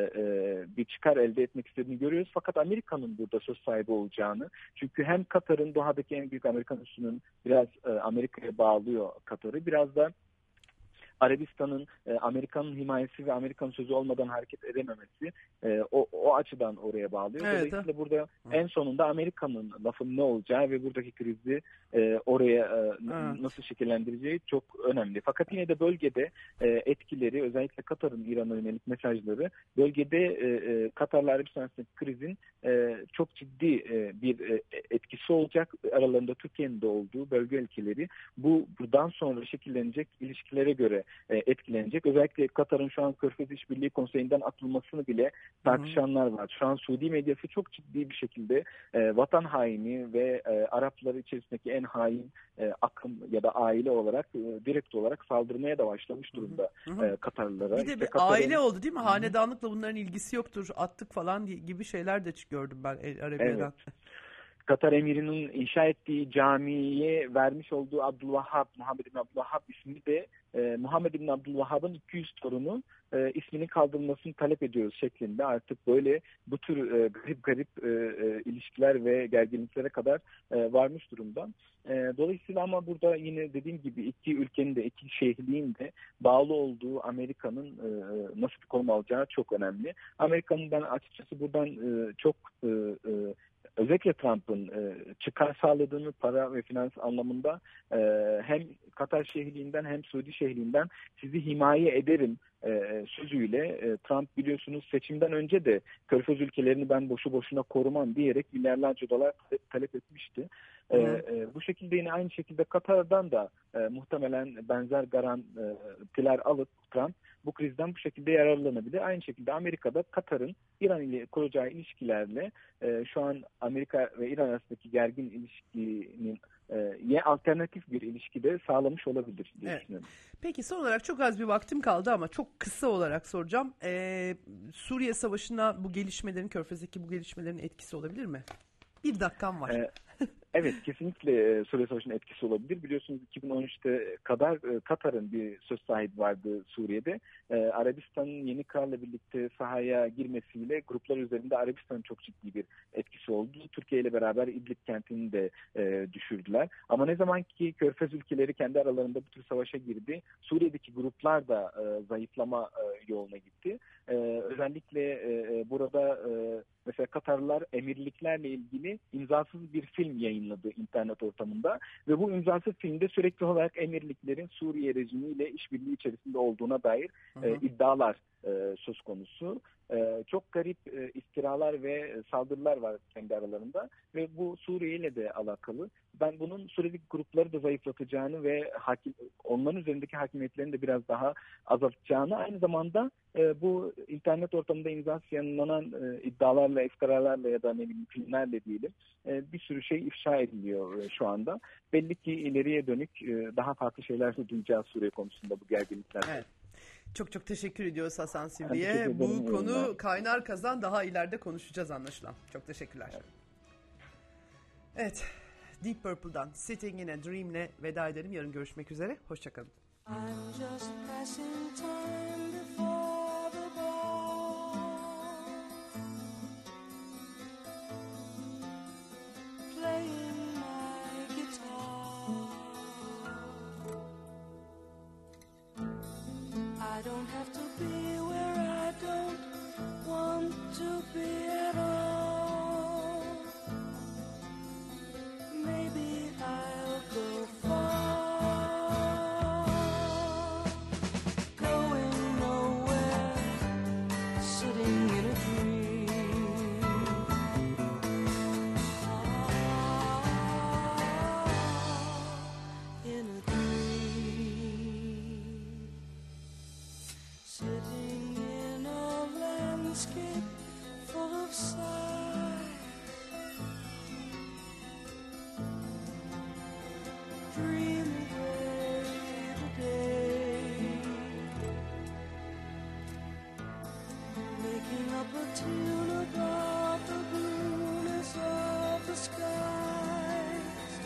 bir çıkar elde etmek istediğini görüyoruz. Fakat Amerika'nın burada söz sahibi olacağını, çünkü hem Katar'ın doğadaki en büyük Amerikan üssünün biraz Amerika'ya bağlıyor Katar'ı, biraz da Arabistan'ın Amerika'nın himayesi ve Amerika'nın sözü olmadan hareket edememesi o açıdan oraya bağlıyor. Evet, dolayısıyla burada en sonunda Amerika'nın lafın ne olacağı ve buradaki krizi oraya nasıl şekillendireceği çok önemli. Fakat yine de bölgede etkileri, özellikle Katar'ın İran'a yönelik mesajları, bölgede Katar'la Arabistan arasındaki krizin çok ciddi bir etkisi olacak. Aralarında Türkiye'nin de olduğu bölge ülkeleri buradan sonra şekillenecek ilişkilere göre etkilenecek. Özellikle Katar'ın şu an Körfez İşbirliği Konseyi'nden atılmasını bile tartışanlar var. Şu an Suudi medyası çok ciddi bir şekilde vatan haini ve Arapları içerisindeki en hain akım ya da aile olarak direkt olarak saldırmaya da başlamış durumda Katarlılara. Bir de İşte bir Katar'ın aile oldu değil mi? Hanedanlıkla bunların ilgisi yoktur, attık falan gibi şeyler de gördüm ben Arabia'dan. Evet. Katar emirinin inşa ettiği camiye vermiş olduğu Abdülvahhab, Muhammed bin Abdülvahhab ismi de Muhammed bin Abdülvahhab'ın 200 torunu isminin kaldırılmasını talep ediyoruz şeklinde artık böyle bu tür garip ilişkiler ve gerginliklere kadar varmış durumda. Dolayısıyla ama burada yine dediğim gibi iki ülkenin de, iki şeyhliğin de bağlı olduğu Amerika'nın nasıl bir konum alacağı çok önemli. Amerika'nın ben açıkçası buradan çok özellikle Trump'ın çıkar sağladığını para ve finans anlamında hem Katar Şeyhliğinden hem Suudi Şeyhliğinden sizi himaye ederim sözüyle Trump biliyorsunuz seçimden önce de Körfez ülkelerini ben boşu boşuna korumam diyerek milyarlarca dolar talep etmişti. Bu şekilde yine aynı şekilde Katar'dan da muhtemelen benzer garantiler alıp Trump bu krizden bu şekilde yararlanabilir. Aynı şekilde Amerika'da Katar'ın İran ile kuracağı ilişkilerle şu an Amerika ve İran arasındaki gergin ilişkinin alternatif bir ilişkide sağlamış olabilir diye düşünüyorum. Peki son olarak çok az bir vaktim kaldı ama çok kısa olarak soracağım. Suriye Savaşı'na bu gelişmelerin, Körfez'deki bu gelişmelerin etkisi olabilir mi? Bir dakikam var. Evet, kesinlikle Suriye Savaşı'nın etkisi olabilir. Biliyorsunuz 2013'te Katar'ın bir söz sahibi vardı Suriye'de. Arabistan'ın yeni kralla birlikte sahaya girmesiyle gruplar üzerinde Arabistan'ın çok ciddi bir etkisi oldu. Türkiye ile beraber İdlib kentini de düşürdüler. Ama ne zaman ki Körfez ülkeleri kendi aralarında bu tür savaşa girdi, Suriye'deki gruplar da zayıflama yoluna gitti. Özellikle burada Mesela Katarlılar emirliklerle ilgili imzasız bir film yayınladı internet ortamında ve bu imzasız filmde sürekli olarak emirliklerin Suriye rejimiyle işbirliği içerisinde olduğuna dair iddialar söz konusu. Çok garip iftiralar ve saldırılar var kendi aralarında ve bu Suriye ile de alakalı. Ben bunun Suriye'deki grupları da zayıflatacağını ve onların üzerindeki hakimiyetlerini de biraz daha azaltacağını, aynı zamanda bu internet ortamında imzasız yayınlanan iddialarla, iftiralarla ya da filmlerle diyelim bir sürü şey ifşa ediliyor şu anda. Belli ki ileriye dönük daha farklı şeyler de duyacağız Suriye konusunda bu gerginlikler. Evet. Çok çok teşekkür ediyoruz Hasan Sivri'ye. Bu konu kaynar kazan, daha ileride konuşacağız anlaşılan. Çok teşekkürler. Evet. Deep Purple'dan Sitting in a Dream'le veda edelim. Yarın görüşmek üzere. Hoşçakalın. I'm just passing time before the ball, playing my guitar. I don't have to be where I don't want to be at all. Maybe I'll go far, going nowhere, sitting in a dream. In a dream, sitting in a landscape full of sighs, dream away the day, making up a tune about the blueness of the skies.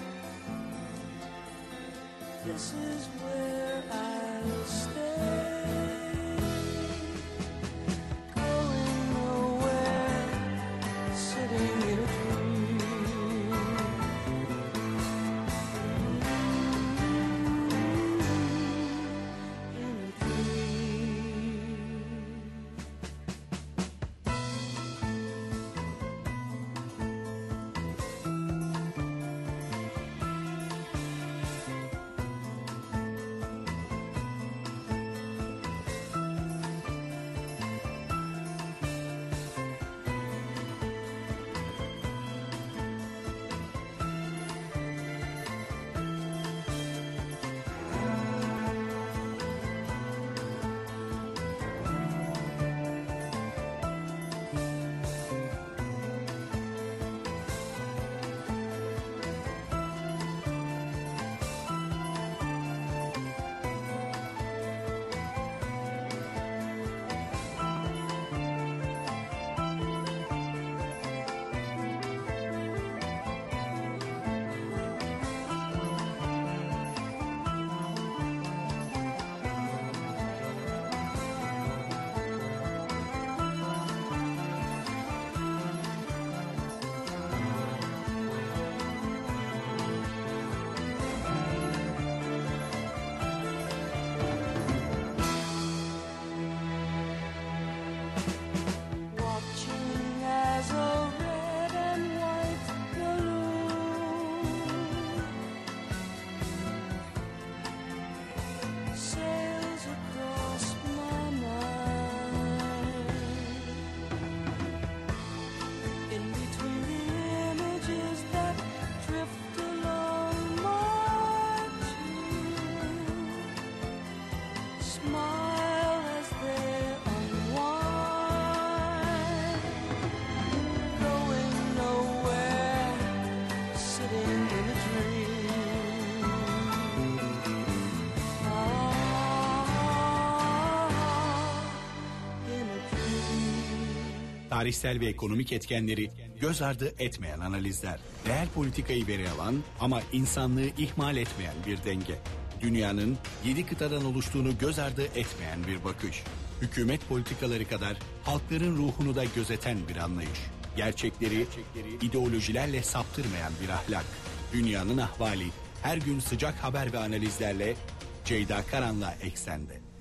This is where I'll stay, going nowhere, sitting in a dream. In a dream. Watching as a red and white balloon sails across my mind. In between the images that drift along my tune, smile as they unwind, going nowhere, sitting in a dream. In a dream. Tarihsel ve ekonomik etkenleri göz ardı etmeyen analizler. Reel politikayı veri alan ama insanlığı ihmal etmeyen bir denge. Dünyanın 7 kıtadan oluştuğunu göz ardı etmeyen bir bakış. Hükümet politikaları kadar halkların ruhunu da gözeten bir anlayış. Gerçekleri ideolojilerle saptırmayan bir ahlak. Dünyanın ahvali her gün sıcak haber ve analizlerle Ceyda Karan'la Eksen'de.